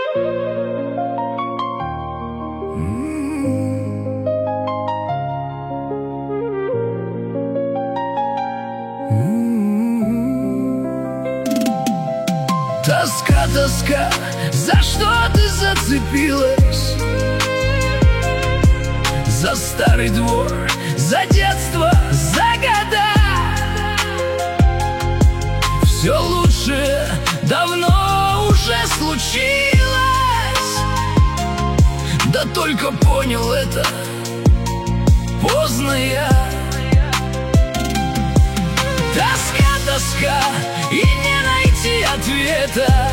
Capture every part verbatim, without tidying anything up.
Тоска, тоска, за что ты зацепилась? За старый двор, за детство, за года. Все лучшее давно уже случилось, да только понял это поздно я. Тоска, тоска, и не найти ответа.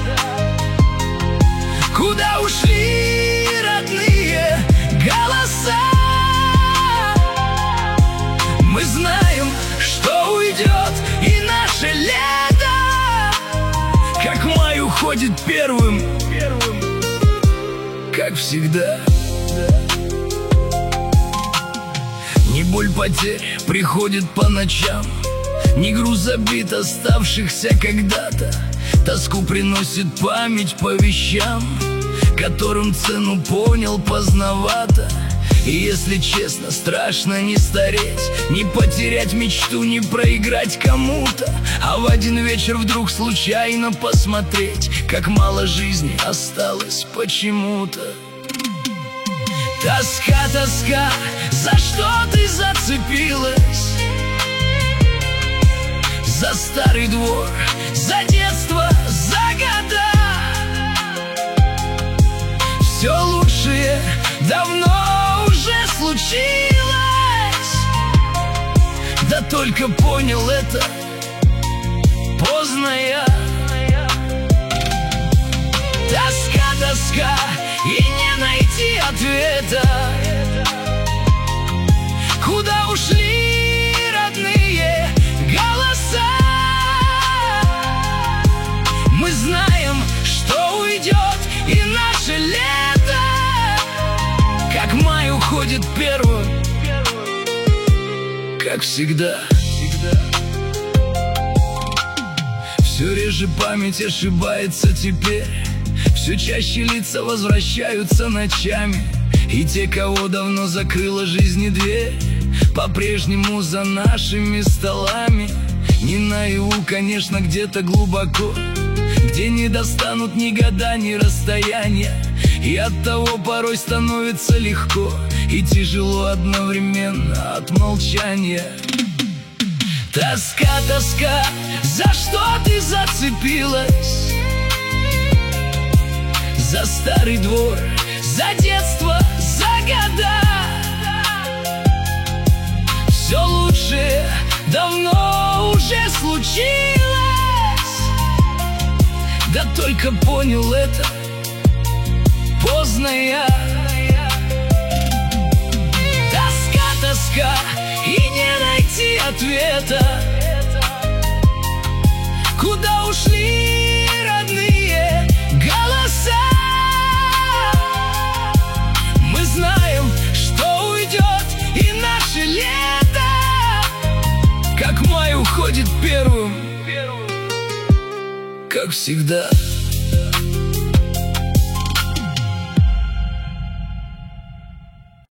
Куда ушли родные голоса? Мы знаем, что уйдет и наше лето, как май уходит первым, как всегда. Не боль потерь приходит по ночам, не груз забит оставшихся когда-то. Тоску приносит память по вещам, которым цену понял поздновато. И если честно, страшно не стареть, не потерять мечту, не проиграть кому-то, а в один вечер вдруг случайно посмотреть, как мало жизни осталось почему-то. Тоска, тоска, за что ты зацепилась? За старый двор, за детство, за года. Все лучшее давно уже случилось, да только понял это поздно я. Тоска, тоска, и не найти ответа. Куда ушли родные голоса? Мы знаем, что уйдет и наше лето, как май уходит первым, как всегда. Все реже память ошибается теперь, все чаще лица возвращаются ночами, и те, кого давно закрыла жизни дверь, по-прежнему за нашими столами. Не наяву, конечно, где-то глубоко, где не достанут ни года, ни расстояния, и оттого порой становится легко и тяжело одновременно от молчания. Тоска, тоска, за что ты зацепилась? За старый двор, за детство, за года. Все лучшее давно уже случилось, да только понял это поздно я. Тоска, тоска, и не найти ответа. Куда ушли родные голоса? Мы знаем, что уйдет и наше лето, как май уходит первым, как всегда.